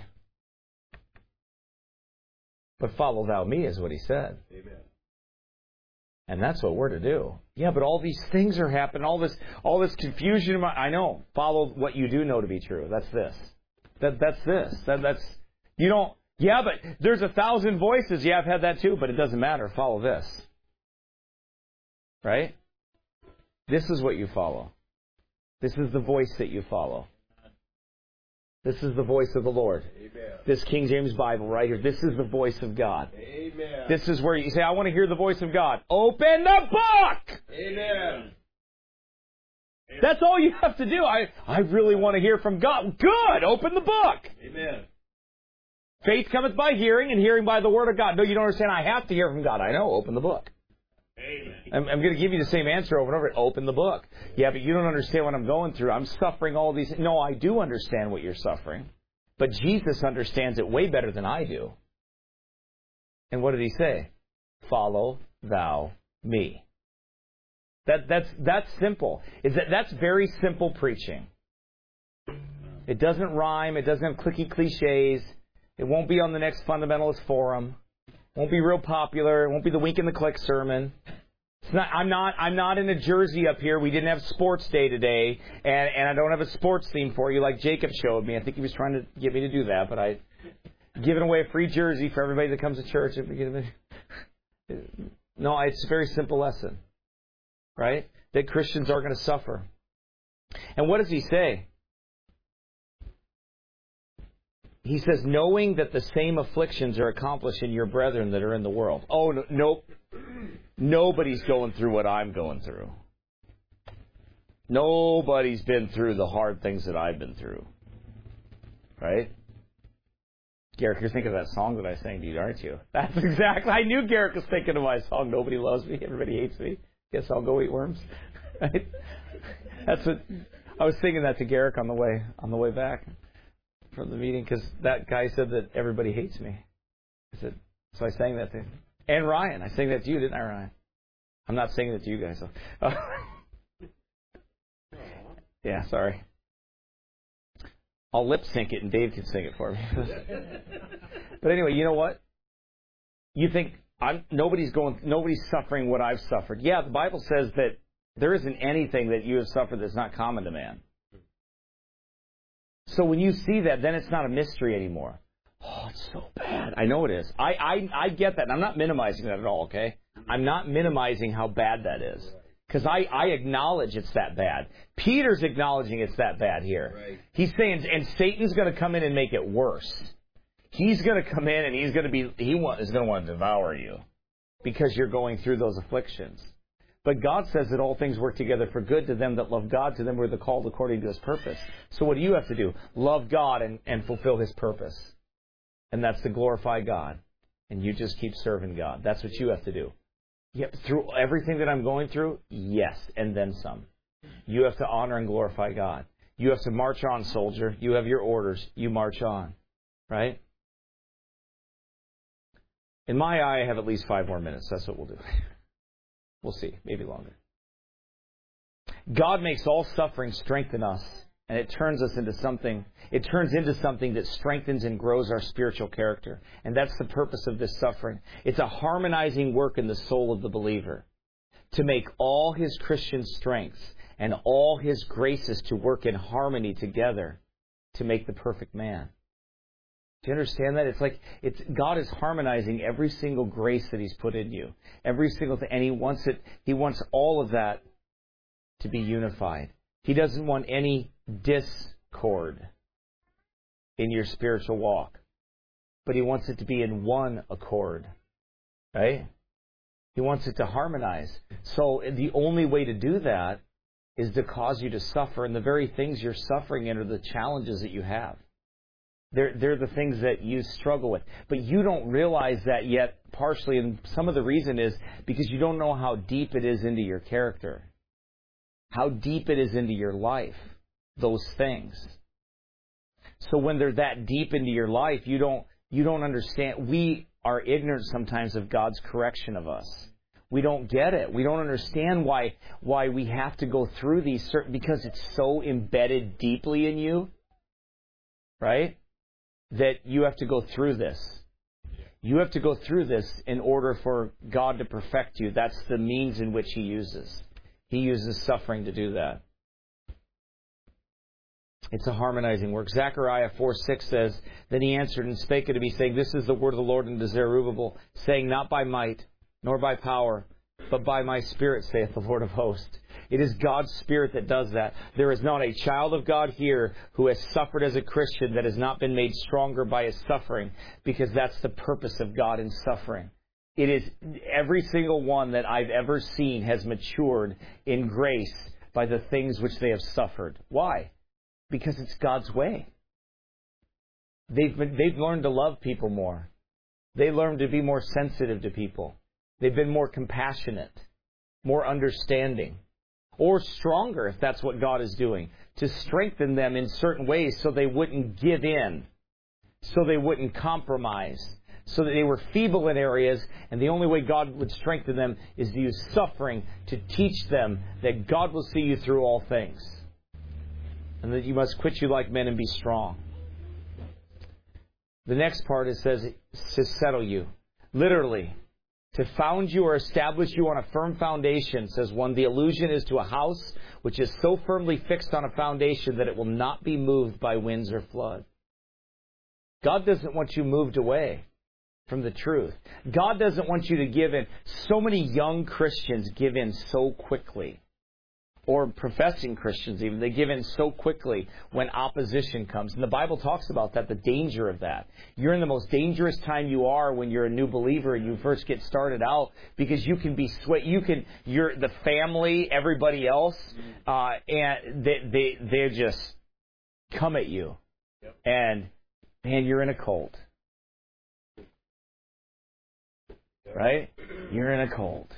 But follow thou me is what he said.
Amen.
And that's what we're to do. Yeah, but all these things are happening. All this all this confusion. I know. Follow what you do know to be true. That's this. That That's this. That, that's, you don't, yeah, but there's a thousand voices. Yeah, I've had that too, but it doesn't matter. Follow this. Right? This is what you follow. This is the voice that you follow. This is the voice of the Lord.
Amen.
This King James Bible right here. This is the voice of God.
Amen.
This is where you say, I want to hear the voice of God. Open the book!
Amen.
That's all you have to do. I, I really want to hear from God. Good! Open the book!
Amen.
Faith cometh by hearing, and hearing by the word of God. No, you don't understand. I have to hear from God. I know. Open the book.
Amen.
I'm, I'm going to give you the same answer over and over. Open the book. Yeah, but you don't understand what I'm going through. I'm suffering all these. No, I do understand what you're suffering. But Jesus understands it way better than I do. And what did he say? Follow thou me. That that's that's simple. Is that that's very simple preaching. It doesn't rhyme. It doesn't have clicky cliches. It won't be on the next fundamentalist forum. It won't be real popular. It won't be the wink and the click sermon. It's not, I'm not. I'm not in a jersey up here. We didn't have sports day today, and and I don't have a sports theme for you like Jacob showed me. I think he was trying to get me to do that, but I giving away a free jersey for everybody that comes to church. No, it's a very simple lesson, right? That Christians are going to suffer. And what does he say? He says, knowing that the same afflictions are accomplished in your brethren that are in the world. Oh, no, nope. Nobody's going through what I'm going through. Nobody's been through the hard things that I've been through. Right? Garrick, you're thinking of that song that I sang to you, aren't you? That's exactly. I knew Garrick was thinking of my song, Nobody Loves Me, Everybody Hates Me. Guess I'll go eat worms. Right? That's what I was singing that to Garrick on the way on the way back from the meeting, because that guy said that everybody hates me. I said, so I sang that to him. And Ryan, I sang that to you, didn't I, Ryan? I'm not singing it to you guys, though. Uh, yeah, sorry. I'll lip sync it, and Dave can sing it for me. But anyway, you know what? You think I'm nobody's going, nobody's suffering what I've suffered. Yeah, the Bible says that there isn't anything that you have suffered that's not common to man. So when you see that, then it's not a mystery anymore. Oh, it's so bad. I know it is. I, I, I get that. And I'm not minimizing that at all, okay? I'm not minimizing how bad that is. Because I, I acknowledge it's that bad. Peter's acknowledging it's that bad here.
Right.
He's saying, and Satan's going to come in and make it worse. He's going to come in and he's going to be, he want, is going to want to devour you. Because you're going through those afflictions. But God says that all things work together for good to them that love God, to them who are the called according to His purpose. So what do you have to do? Love God and, and fulfill His purpose. And that's to glorify God. And you just keep serving God. That's what you have to do. Yep, through everything that I'm going through, yes, and then some. You have to honor and glorify God. You have to march on, soldier. You have your orders. You march on. Right? In my eye, I have at least five more minutes. That's what we'll do. We'll see. Maybe longer. God makes all suffering strengthen us, and it turns us into something, it turns into something that strengthens and grows our spiritual character. And that's the purpose of this suffering. It's a harmonizing work in the soul of the believer to make all his Christian strengths and all his graces to work in harmony together to make the perfect man. Do you understand that? It's like it's God is harmonizing every single grace that He's put in you. Every single thing. And He wants it, He wants all of that to be unified. He doesn't want any discord in your spiritual walk. But He wants it to be in one accord. Right? He wants it to harmonize. So the only way to do that is to cause you to suffer. And the very things you're suffering in are the challenges that you have. They're, they're the things that you struggle with. But you don't realize that yet, partially, and some of the reason is because you don't know how deep it is into your character. How deep it is into your life, those things. So when they're that deep into your life, you don't you don't understand. We are ignorant sometimes of God's correction of us. we don't get it. We don't understand why why we have to go through these certain, because it's so embedded deeply in you, right? That you have to go through this. You have to go through this in order for God to perfect you. That's the means in which He uses. He uses suffering to do that. It's a harmonizing work. Zechariah four six says, Then he answered and spake unto me, saying, This is the word of the Lord unto Zerubbabel, saying, Not by might, nor by power, but by my Spirit, saith the Lord of hosts. It is God's Spirit that does that. There is not a child of God here who has suffered as a Christian that has not been made stronger by his suffering, because that's the purpose of God in suffering. It is every single one that I've ever seen has matured in grace by the things which they have suffered. Why? Because it's God's way. They've been, they've learned to love people more. They learned to be more sensitive to people. They've been more compassionate, more understanding, or stronger if that's what God is doing, to strengthen them in certain ways so they wouldn't give in, so they wouldn't compromise, so that they were feeble in areas, and the only way God would strengthen them is to use suffering to teach them that God will see you through all things, and that you must quit you like men and be strong. The next part, it says, to settle you. Literally, to found you or establish you on a firm foundation, says one. The allusion is to a house which is so firmly fixed on a foundation that it will not be moved by winds or flood. God doesn't want you moved away from the truth. God doesn't want you to give in. So many young Christians give in so quickly. Or professing Christians even, they give in so quickly when opposition comes. And the Bible talks about that, the danger of that. You're in the most dangerous time you are when you're a new believer and you first get started out, because you can be swayed. You can, you're the family, everybody else, uh, and they they they just come at you, yep. And man, you're in a cult, right? You're in a cult.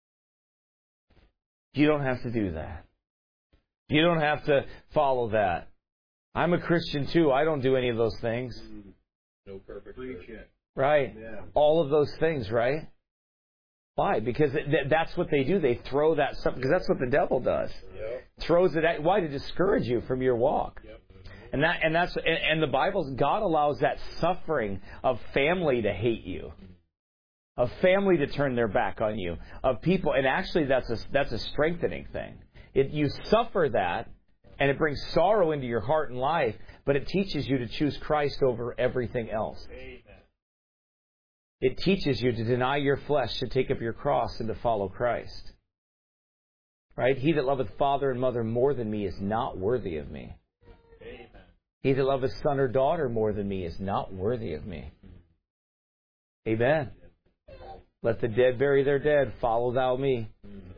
You don't have to do that. You don't have to follow that. I'm a Christian too. I don't do any of those things.
No perfect.
Right. Yeah. All of those things, right? Why? Because th- that's what they do. They throw that stuff, because that's what the devil does. Yep. Throws it at, why? To discourage you from your walk. Yep. And that and that's and, and the Bible, God allows that suffering of family to hate you. Of family to turn their back on you, of people, and actually that's a that's a strengthening thing. It you suffer that, and it brings sorrow into your heart and life, but it teaches you to choose Christ over everything else. Amen. It teaches you to deny your flesh, to take up your cross, and to follow Christ. Right? He that loveth father and mother more than me is not worthy of me. Amen. He that loveth son or daughter more than me is not worthy of me. Amen. Let the dead bury their dead. Follow thou me.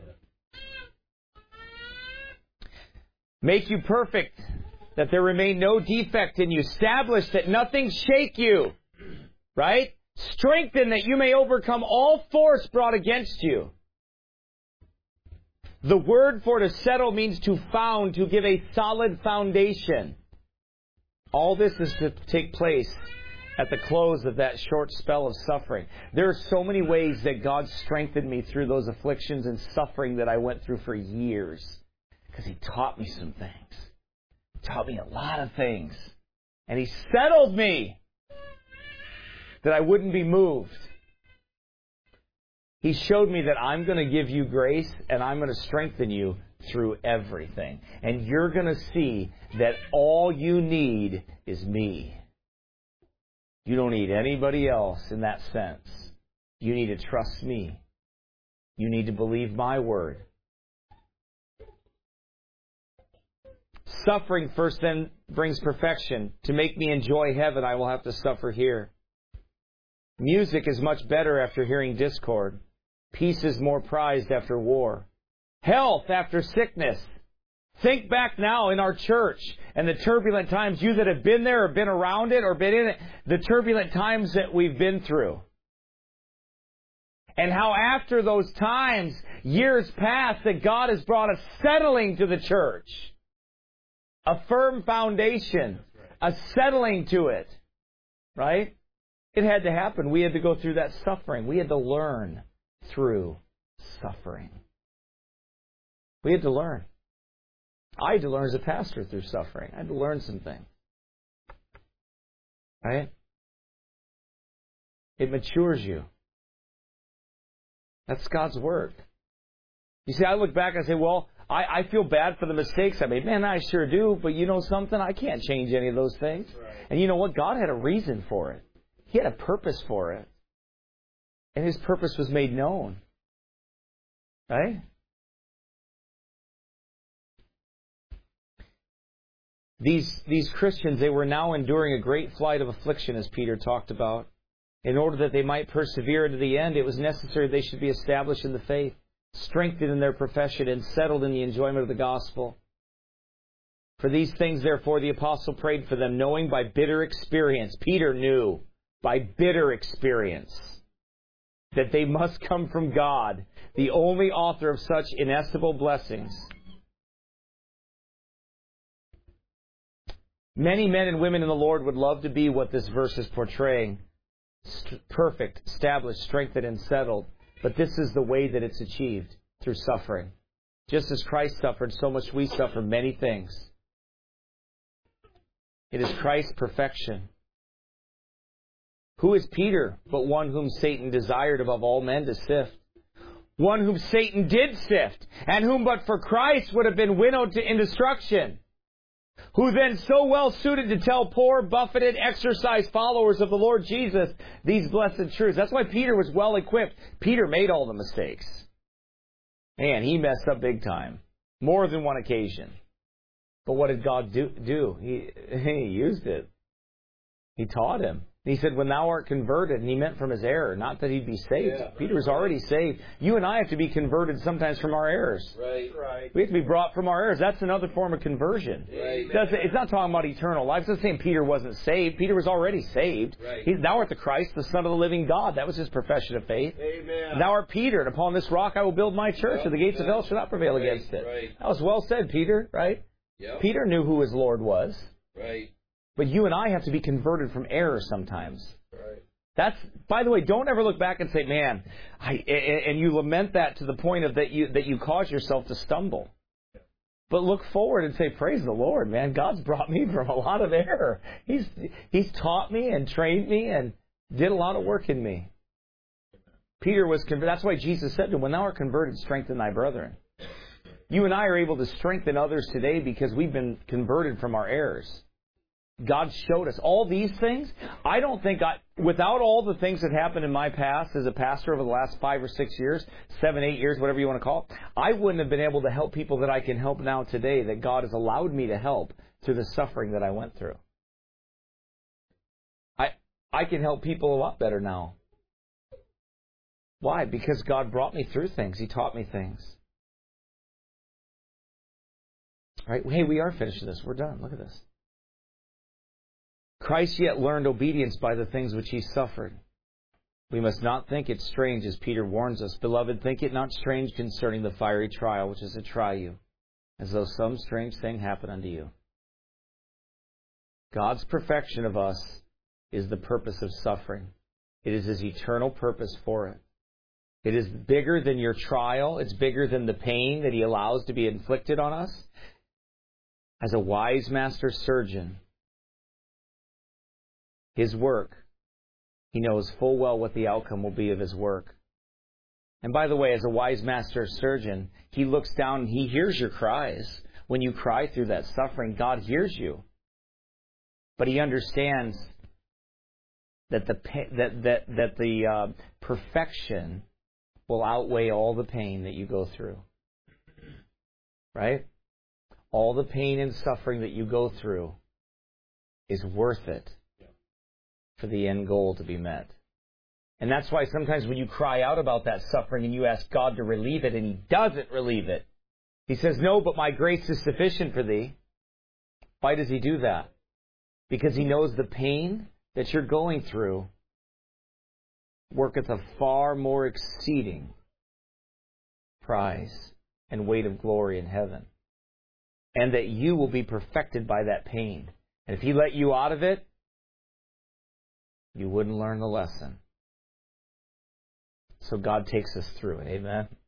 Make you perfect, that there remain no defect in you. Establish that nothing shake you. Right? Strengthen that you may overcome all force brought against you. The word for to settle means to found, to give a solid foundation. All this is to take place at the close of that short spell of suffering. There are so many ways that God strengthened me through those afflictions and suffering that I went through for years. Because He taught me some things. He taught me a lot of things. And He settled me that I wouldn't be moved. He showed me that I'm going to give you grace and I'm going to strengthen you through everything. And you're going to see that all you need is me. You don't need anybody else in that sense. You need to trust me. You need to believe my word. Suffering first then brings perfection. To make me enjoy heaven, I will have to suffer here. Music is much better after hearing discord. Peace is more prized after war. Health after sickness. Think back now in our church and the turbulent times, you that have been there or been around it or been in it, the turbulent times that we've been through. And how after those times, years pass, that God has brought a settling to the church. A firm foundation. A settling to it. Right? It had to happen. We had to go through that suffering. We had to learn through suffering. We had to learn. I had to learn as a pastor through suffering. I had to learn some things. Right? It matures you. That's God's work. You see, I look back and I say, well, I, I feel bad for the mistakes I made. Man, I sure do. But you know something? I can't change any of those things. Right. And you know what? God had a reason for it. He had a purpose for it. And His purpose was made known. Right? These, these Christians, they were now enduring a great flight of affliction, as Peter talked about. In order that they might persevere to the end, it was necessary they should be established in the faith, strengthened in their profession, and settled in the enjoyment of the gospel. For these things, therefore, the apostle prayed for them, knowing by bitter experience, Peter knew by bitter experience, that they must come from God, the only author of such inestimable blessings. Many men and women in the Lord would love to be what this verse is portraying. St- perfect, established, strengthened, and settled. But this is the way that it's achieved, through suffering. Just as Christ suffered, so much we suffer many things. It is Christ's perfection. Who is Peter but one whom Satan desired above all men to sift? One whom Satan did sift, and whom but for Christ would have been winnowed to in destruction. Who then so well suited to tell poor, buffeted, exercised followers of the Lord Jesus these blessed truths. That's why Peter was well equipped. Peter made all the mistakes. Man, he messed up big time. More than one occasion. But what did God do? do? He, he used it. He taught him. He said, when thou art converted, and he meant from his error, not that he'd be saved. Yeah, Peter was already saved. You and I have to be converted sometimes from our errors. Right, right. We have to be brought from our errors. That's another form of conversion. Right. It's not talking about eternal life. It's not saying Peter wasn't saved. Peter was already saved. Right. He, thou art the Christ, the Son of the living God. That was his profession of faith. Amen. Thou art Peter, and upon this rock I will build my church, yep. and the gates of hell shall not prevail right, against it. Right. That was well said, Peter, right? Yep. Peter knew who his Lord was. Right. But you and I have to be converted from error sometimes. Right. That's, by the way, don't ever look back and say, man, I, and you lament that to the point of that you that you cause yourself to stumble. But look forward and say, praise the Lord, man. God's brought me from a lot of error. He's He's taught me and trained me and did a lot of work in me. Peter was converted. That's why Jesus said to him, when thou art converted, strengthen thy brethren. You and I are able to strengthen others today because we've been converted from our errors. God showed us all these things. I don't think I, without all the things that happened in my past as a pastor over the last five or six years, seven, eight years, whatever you want to call it, I wouldn't have been able to help people that I can help now today, that God has allowed me to help through the suffering that I went through. I I can help people a lot better now. Why? Because God brought me through things. He taught me things. All right, hey, we are finishing this. We're done. Look at this. Christ yet learned obedience by the things which he suffered. We must not think it strange, as Peter warns us. Beloved, think it not strange concerning the fiery trial which is to try you, as though some strange thing happened unto you. God's perfection of us is the purpose of suffering. It is His eternal purpose for it. It is bigger than your trial. It's bigger than the pain that He allows to be inflicted on us. As a wise master surgeon, His work, He knows full well what the outcome will be of His work. And by the way, as a wise master surgeon, He looks down and He hears your cries. When you cry through that suffering, God hears you. But He understands that the that that that the uh, perfection will outweigh all the pain that you go through. Right? All the pain and suffering that you go through is worth it for the end goal to be met. And that's why sometimes when you cry out about that suffering and you ask God to relieve it and He doesn't relieve it, He says, no, but my grace is sufficient for thee. Why does He do that? Because He knows the pain that you're going through worketh a far more exceeding prize and weight of glory in heaven. And that you will be perfected by that pain. And if He let you out of it, you wouldn't learn the lesson. So God takes us through it. Amen?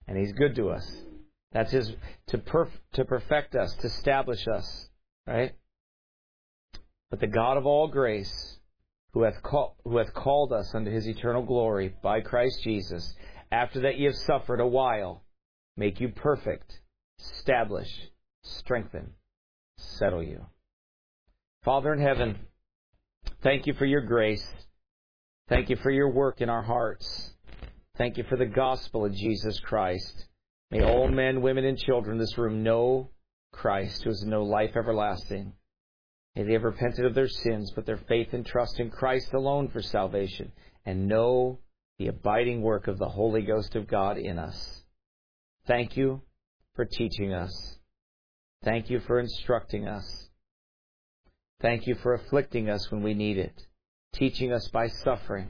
And He's good to us. That's His, to perf, to perfect us, to establish us, right? But the God of all grace, who hath, call, who hath called us unto His eternal glory by Christ Jesus, after that ye have suffered a while, make you perfect, establish, strengthen, settle you. Father in heaven, thank you for your grace. Thank you for your work in our hearts. Thank you for the gospel of Jesus Christ. May all men, women, and children in this room know Christ, who is no life everlasting. May they have repented of their sins, put their faith and trust in Christ alone for salvation, and know the abiding work of the Holy Ghost of God in us. Thank you for teaching us. Thank you for instructing us. Thank you for afflicting us when we need it, teaching us by suffering.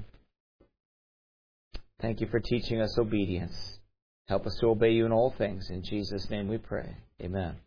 Thank you for teaching us obedience. Help us to obey you in all things. In Jesus' name we pray. Amen.